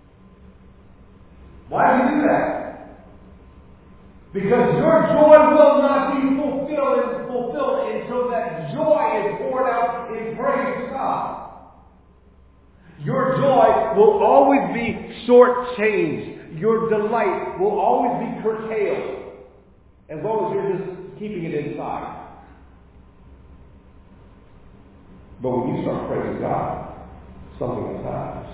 Why do you do that? Because your joy will not be fulfilled, fulfilled until that joy is poured out in praise to God. Your joy will always be shortchanged. Your delight will always be curtailed, as long as you're just keeping it inside. But when you start praising God, something else happens.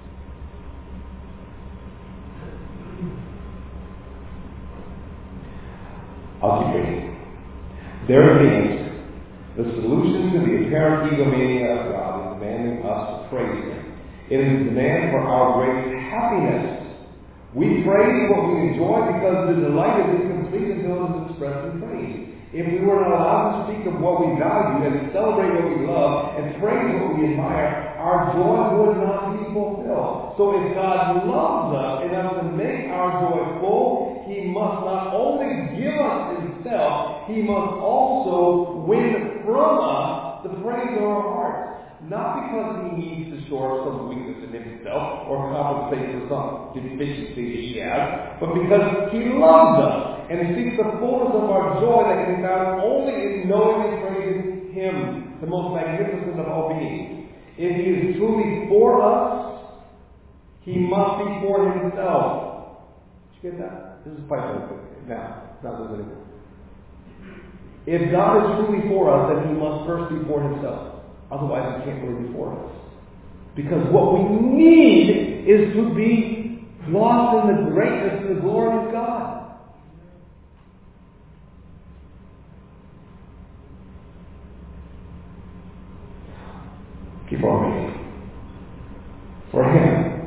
I'll keep reading. There remains the solution to the apparent egomania of God is demanding us to praise Him. It is a demand for our great happiness. We praise what we enjoy because the delight is incomplete until it is expressed in praise. If we were not allowed to speak of what we value and celebrate what we love and praise what we admire, our joy would not be fulfilled. So if God loves us enough to make our joy full, He must not only give us Himself, He must also win from us the praise of our hearts. Not because He needs to shore up some weakness in Himself or compensate for some deficiency that He has, but because He loves us. And He seeks the fullness of our joy that can be found only in knowing and praising Him, the most magnificent of all beings. If He is truly for us, He must be for Himself. Did you get that? This is quite simple. Now, not lose anything. If God is truly for us, then He must first be for Himself. Otherwise, He can't really be for us. Because what we need is to be lost in the greatness and the glory of God. Keep on reading. For Him.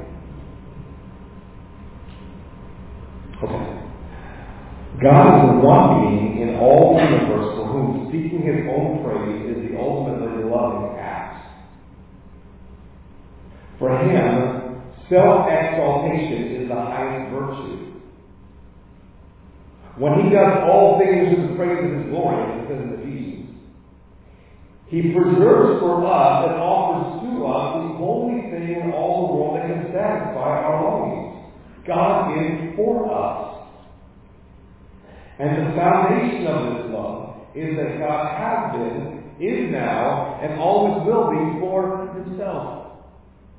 Okay. God is the one being in all the universe for whom seeking His own praise is the ultimately loving act. For Him, self-exaltation is the highest virtue. When He does all things to the praise of His glory, as it says in Ephesians, He preserves for us and offers to us the only thing in all the world that can satisfy our longings. God is for us. And the foundation of this love is that God has been, is now, and always will be for Himself.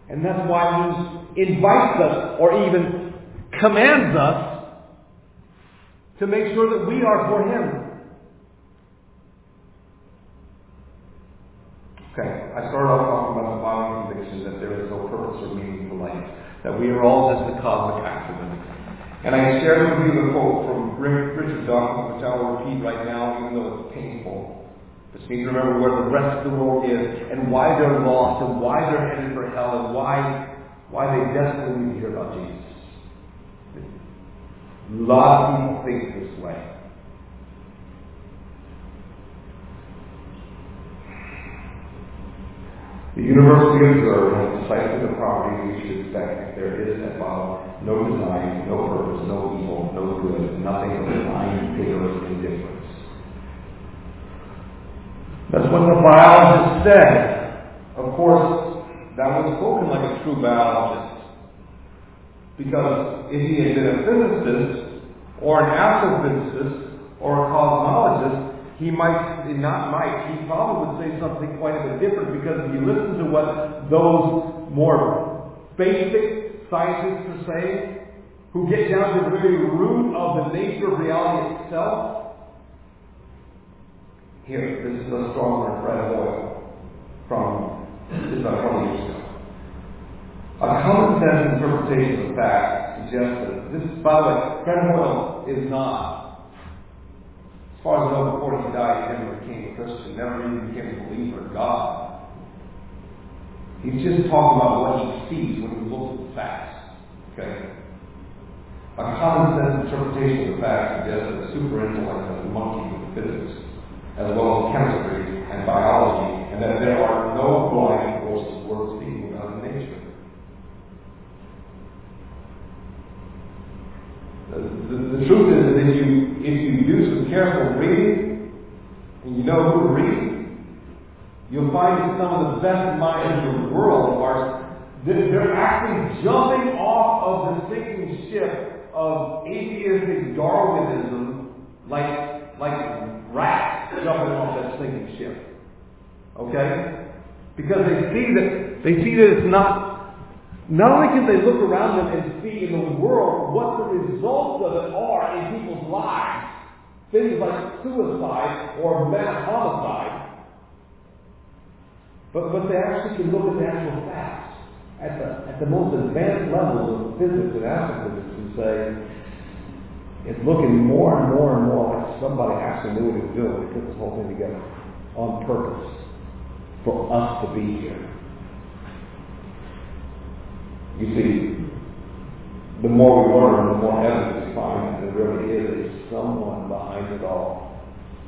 And that's why He invites us, or even commands us, to make sure that we are for Him. Okay, I started off talking about the bottom conviction that there is no purpose or meaning to life, that we are all just a cosmic accident. And I shared with you the quote from Richard Dawkins, which I will repeat right now, even though it's painful. Just need to remember where the rest of the world is, and why they're lost, and why they're headed for hell, and why, why they desperately need to hear about Jesus. A lot of people think this way. The universally observed has precisely the property we should expect. There is at bottom no design, no purpose, no evil, no good, nothing but blind, pitiless indifference. That's what the biologist said. Of course, that was spoken like a true biologist. Because if he had been a physicist, or an astrophysicist, or a cosmologist, he might, not might, he probably would say something quite a bit different, because if you listen to what those more basic scientists are saying, who get down to the very root of the nature of reality itself. Here, this is a strong one, Fred Hoyle, from, this is about twenty years ago. A common sense interpretation of facts suggests that this, by the way, Fred Hoyle is not, as far as I know, before he died, he never became a Christian, never even became a believer in God. He's just talking about what he sees when he looks at the facts. Okay? A common sense interpretation of the facts suggests that the super intellect has a monkey with physics, as well as chemistry and biology, and that there are no blind forces worth speaking about in nature. The, the, the truth is that if you if you do some careful reading, and you know who to read, you'll find that some of the best minds in the world are they're actually jumping off of the sinking ship of atheistic Darwinism like like rats jumping off that sinking ship. Okay? Because they see that they see that it's not not only can they look around them and see in the world what the results of it are in people's lives, things like suicide or mass homicide, but, but they actually can look at the actual facts at the at the most advanced levels of physics and astrophysics and say, it's looking more and more and more like somebody actually knew what he was doing when he put this whole thing together on purpose for us to be here. You see, the more we learn, the more evidence we find that there really is someone behind it all.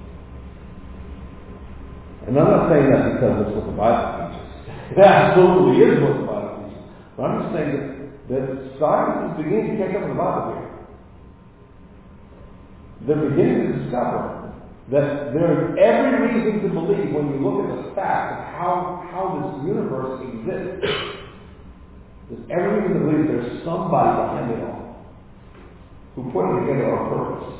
And I'm not saying that because it's what the Bible teaches. It absolutely is what the Bible teaches. But I'm just saying that, that science is beginning to catch up with the Bible here. They're beginning to discover that there is every reason to believe, when you look at the fact of how, how this universe exists, there's every reason to believe there's somebody behind it all who put it together on purpose.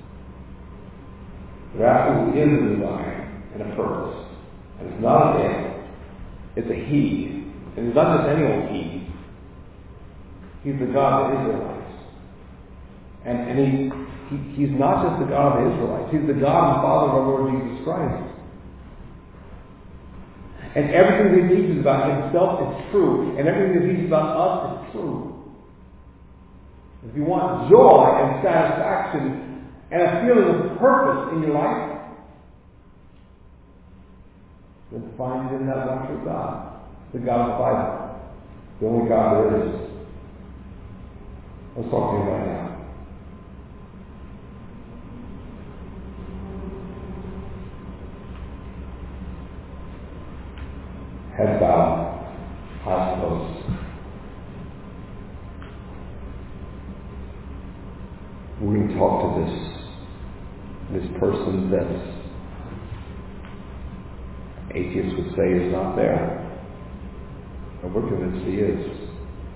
There absolutely is a design and a purpose. And it's not a they, it's a he. And it's not just any old he. He's the God of the Israelites. And, and he, he, he's not just the God of the Israelites. He's the God and Father of our Lord Jesus Christ. And everything that he teaches about himself is true. And everything that he teaches about us is true. If you want joy and satisfaction and a feeling of purpose in your life, then find it in that one true God. The God of the Bible. The only God there is. Let's talk to you right now. Head bowed, eyes closed. We're going to talk to this, this person that atheists would say is not there. And we're convinced he is.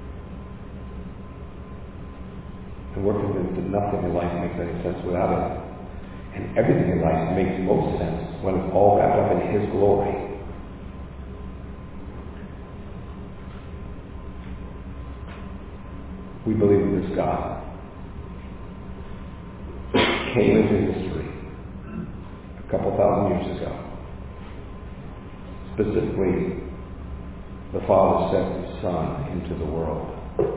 And we're convinced that nothing in life makes any sense without it. And everything in life makes most sense when it's all wrapped up in his glory. We believe that this God came into history a couple thousand years ago. Specifically, the Father sent His Son into the world.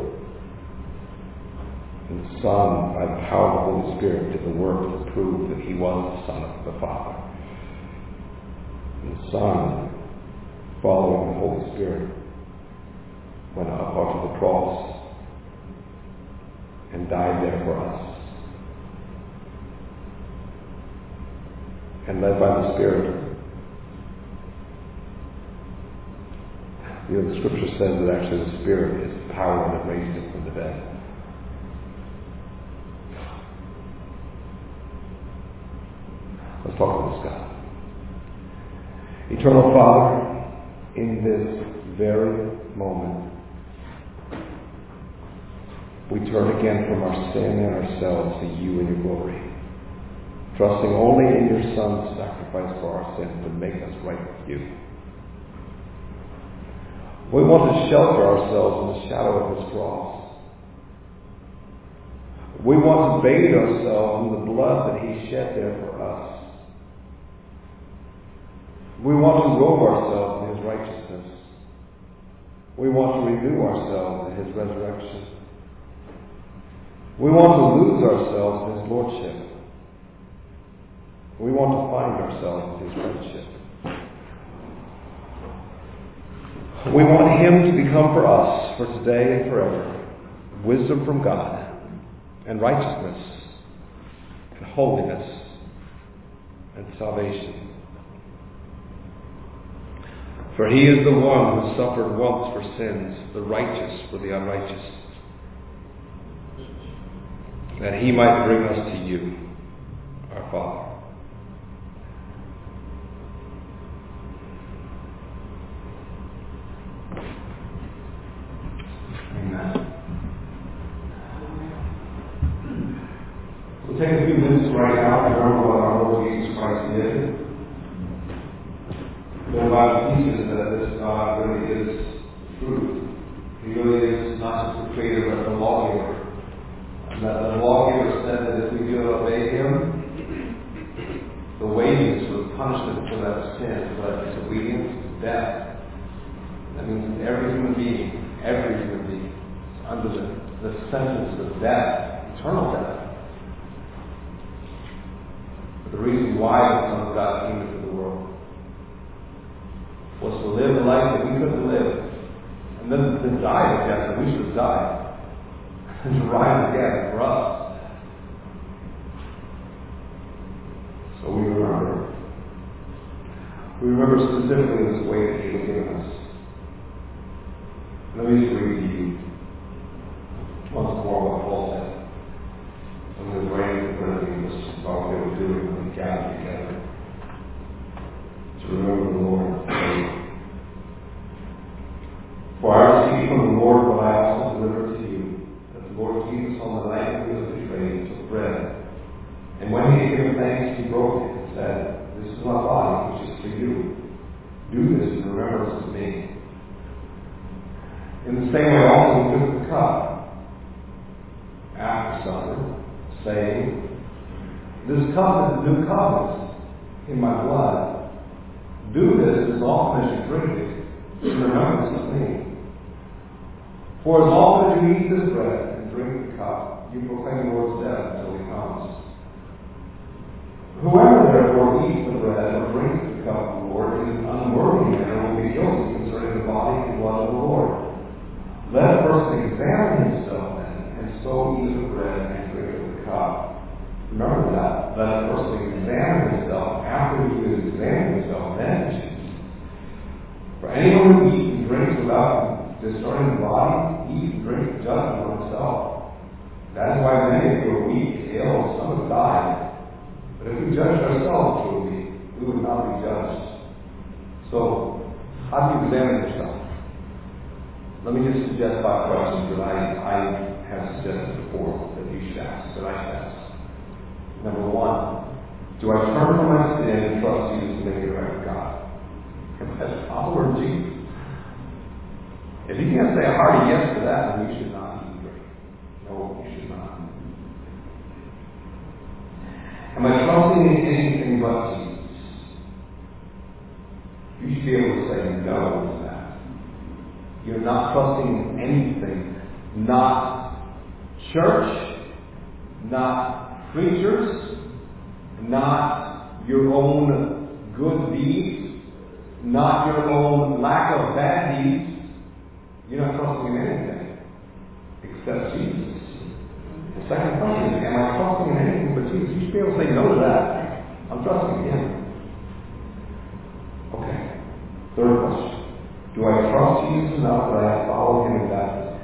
And the Son, by the power of the Holy Spirit, did the work to prove that He was the Son of the Father. And the Son, following the Holy Spirit, went up onto the cross and died there for us. And led by the Spirit, you know, the Scripture says that actually the Spirit is the power that raised Him from the dead. Let's talk about this God. Eternal Father, in this very moment, we turn again from our sin and ourselves to You and Your glory, trusting only in Your Son's sacrifice for our sins to make us right with You. We want to shelter ourselves in the shadow of His cross. We want to bathe ourselves in the blood that He shed there for us. We want to robe ourselves in His righteousness. We want to renew ourselves in His resurrection. We want to lose ourselves in His lordship. We want to find ourselves in His friendship. We want Him to become for us, for today and forever, wisdom from God, and righteousness, and holiness, and salvation. For He is the one who suffered once for sins, the righteous for the unrighteous, that He might bring us to You, our Father. Amen. We'll take a few minutes right now to remember what our Lord Jesus Christ did. The Bible teaches that this God really is truth. He really is not just the creator but the lawgiver. And that the lawgiver said that if we do obey Him, the wages or the punishment for that sin, for that disobedience, is death. That means every human being, every human being, is under the, the sentence of death, eternal death. But the reason why the Son of God came into the world was to live the life that we couldn't live, and then to die the death that we should have died, and to rise again for us. So we remember. We remember specifically this way that He has given us. Let me just read to you once more what Paul said when he was writing to Corinthians about what they were doing when they gathered together to remember the Lord. For I received from the Lord what I also delivered to you, that the Lord Jesus, on the night when He was betrayed, took bread, and when He had given thanks, He broke it and said, "This is my body, which is for you. Do this in remembrance of me." In the same way also He took the cup after supper, saying, "This cup is the new covenant in my blood. Do this as often as you drink it in remembrance of me. For as often as you eat this bread and drink the cup, you proclaim the Lord's death until He comes. Whoever therefore eats the bread or drinks the cup of the Lord in an unworthy manner will be guilty concerning the body and blood of the Lord. Let a person examine himself then, and so eat the bread and drink of the cup." Remember that. Let a person examine himself. After he has examined himself, then he chooses. For anyone who eats and drinks without discerning the body, eats and drinks judgment on himself. That is why many of you are weak, ill, some have died. But if we judged ourselves truly, we would not be judged. So, how do you examine yourself? Let me just suggest five questions that I, I have suggested before that you should ask, that I should ask. Number one, do I turn from my sin and trust Jesus to make it right with God? As follower of Jesus. If you can't say a hearty yes to that, then you should not eat and drink. trusting in anything but Jesus. You should be able to say no to that. You're not trusting in anything. Not church, not preachers, not your own good deeds, not your own lack of bad deeds. You're not trusting in anything except Jesus. The second question is, am I trusting in anything but Jesus? You should be able to say no to that. I'm trusting in Him. Okay. Third question. Do I trust Jesus enough that I follow Him in baptism?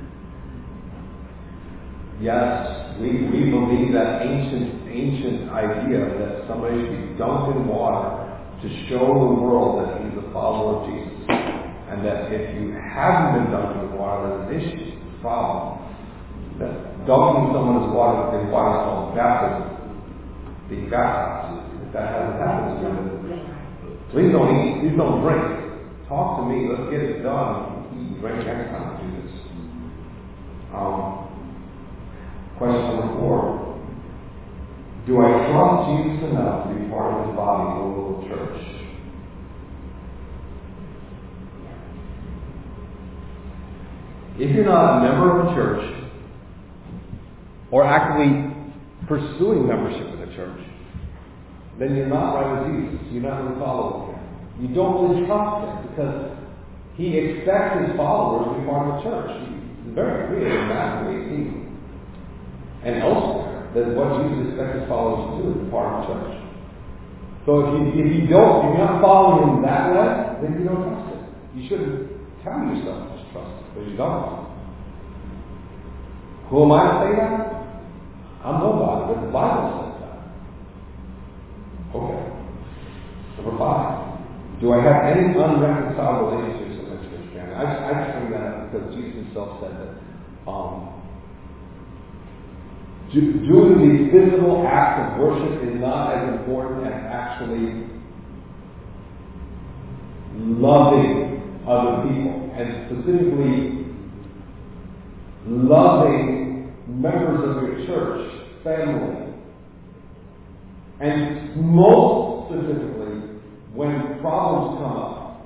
Yes, we, we believe that ancient ancient idea that somebody should be dunked in water to show the world that he's a follower of Jesus. And that if you haven't been dunked in water, there's an issue, a problem. That dunking someone in water in water is called baptism. Being baptized. If that hasn't happened to you, please don't eat, please don't drink. Talk to me, let's get it done. Eat and drink next time we do this. Um, question number four. Do I trust Jesus enough to be part of His body, the local church? If you're not a member of a church, or actively pursuing membership in a church, then you're not right with Jesus. You're not really following Him. You don't really trust Him because He expects His followers to be part of the church. He's very clear in Matthew eighteen and elsewhere that what Jesus expects His followers to do is be part of the church. So if you, if you don't, if you're not following Him that way, then you don't trust Him. You shouldn't tell yourself to trust Him, because you don't. Who am I to say that? I'm nobody, but the Bible says that. Okay. Number five. Do I have any unreconciled relationships in my church family? I, I just bring that up because Jesus Himself said that um, do, doing the physical acts of worship is not as important as actually loving other people, and specifically loving members of your church family, and most specifically when problems come up.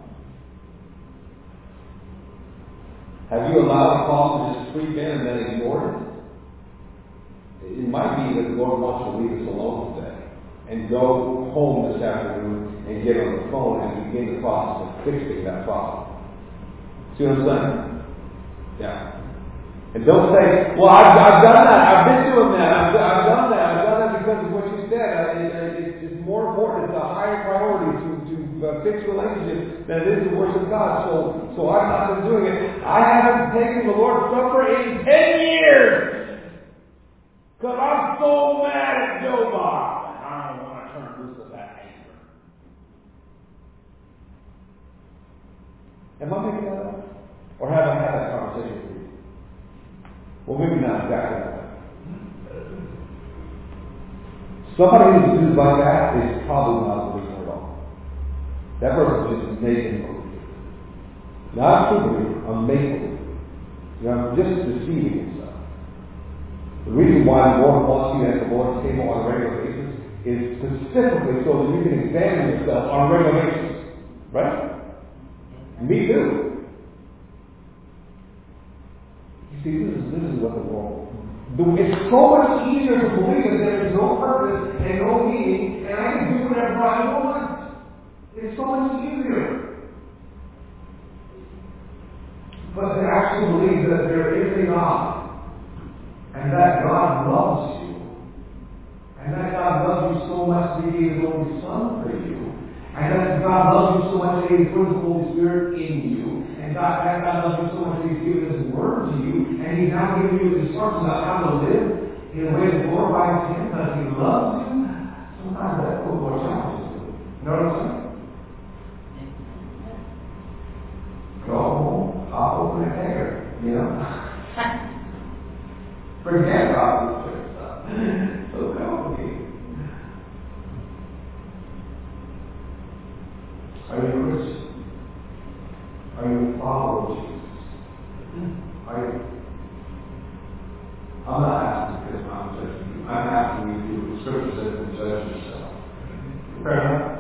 Have you allowed a problem to just creep in and then ignored it? It might be that the Lord wants to leave us alone today and go home this afternoon and get on the phone and begin the process of fixing that problem. See what I'm saying? Yeah. And don't say, well, I've, I've done that. I've been doing that. I've, I've done that. I've done that because of what you said. I, it, it's more important. It's a higher priority to, to uh, fix relationships than it is to worship God. So, so I've not been doing it. I haven't taken the Lord's Supper in ten years. Because I'm so mad at Joe Bob. I don't want to turn loose of that anger. Am I making that up? Or have I had that conversation with you? Well, maybe not exactly like that. Somebody who's like that is probably not a believer at all. That person is just making believe. Not a true believer, a make believer. You know, just deceiving himself. The reason why the Lord wants you at the Lord's table on a regular basis is specifically so that you can examine yourself on a regular basis. Right? Me too. You see, this is, this is what the world. It's so much easier to believe that there is no purpose and no meaning, and I can do whatever I want. It's so much easier. But to actually believe that there is a God, and that God loves you, and that God loves you so much that He gave His only Son for you, and that God loves you so much that He put His Holy Spirit in you, and God, that God loves you so much that He's given His Word to you, and He's now giving you His instructions on how to live in a way that glorifies Him because He loves you. Sometimes that's a little more challenging. You know what I'm saying? Go home, hop open a hair, you know? Forget about this stuff. So complicated. Are you a Christian? Are you a follower of Jesus? Are you? I'm not asking because I'm judging you. I'm asking you to do what the Scripture says and judge yourself. Fair enough.